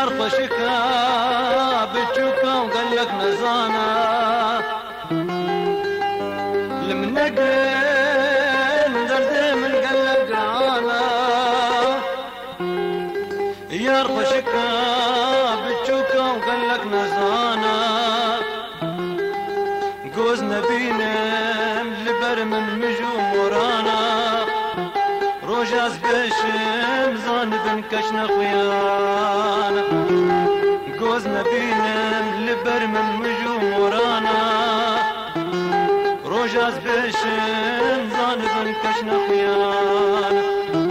خوشكا بتشوكا وقال لك نزانا المنقل درد من قال لك رانا يا خوشكا بتشوكا وقال لك نزانا جوز نبينا لبر من مجوم ورانا روجاز بشم زان بنكشنا خيانا جوز نبينا لبر من مجوم ورانا روجاز بشم زان بنكشنا خيانا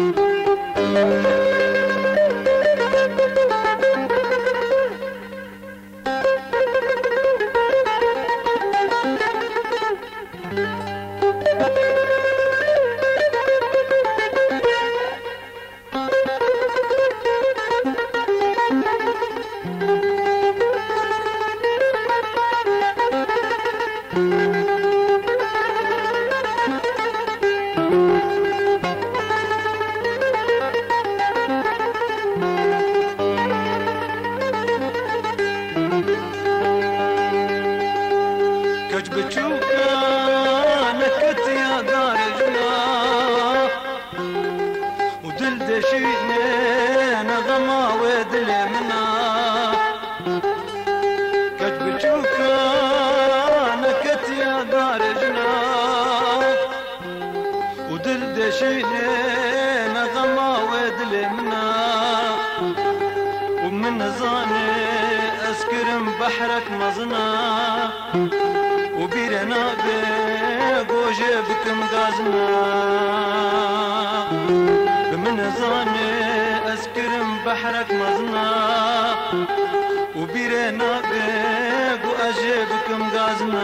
بتشوكا نكت يا دار جنا ودل دشينا نغما ودل منا كت بتشوكا نكت يا دار جنا ودل دشينا نغما ودل منا ومن زاني اسكرم بحرك مزنا وبيرنا بقوجة بكم غازنا بمن زاني اسكرم بحرك مزنا وبيرنا بقوجة بكم غازنا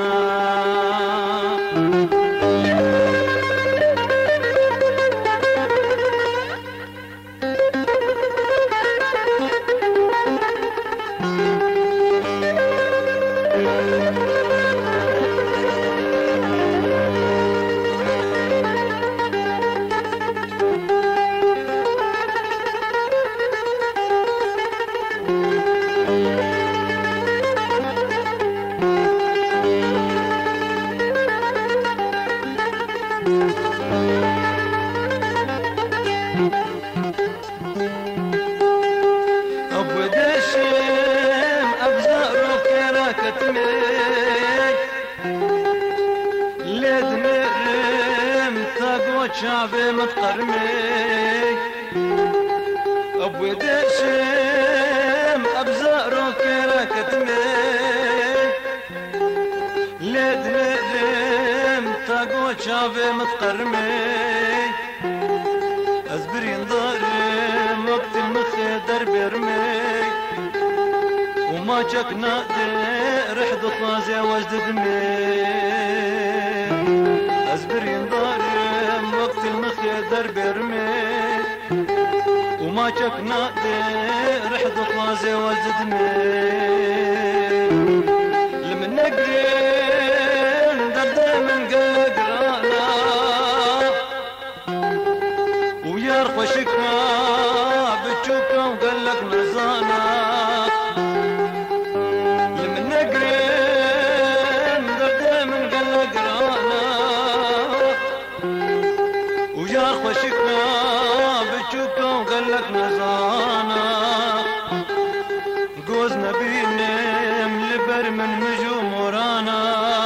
شعبي متقرمي أبو دشم أبزارو كرا كتمي ليد ليدم تاقو شعبي متقرمي أزبرين ضارم وقت المخدر برمي وما جاك نادي رحد خازي وجد دمي أزبرين ضارم وقت المخدر برمي وما شكنا رحد خازي وزدمي لمن نقرين درد من قلق رانا ويا رخوشكا بتشوكا وقلق نزانا لمن نقرين درد من قلق رانا ويا خوشكا بتشوكا وقلك نزانا جوز نبينم لبر من مجوم ورانا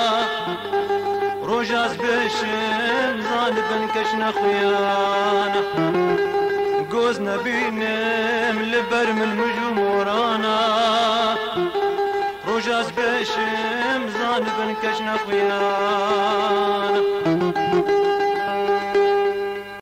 روجاز بشم زان بنكشنا خيانا جوز نبينم لبر من مجوم ورانا روجاز بشم زان بنكشنا خيانا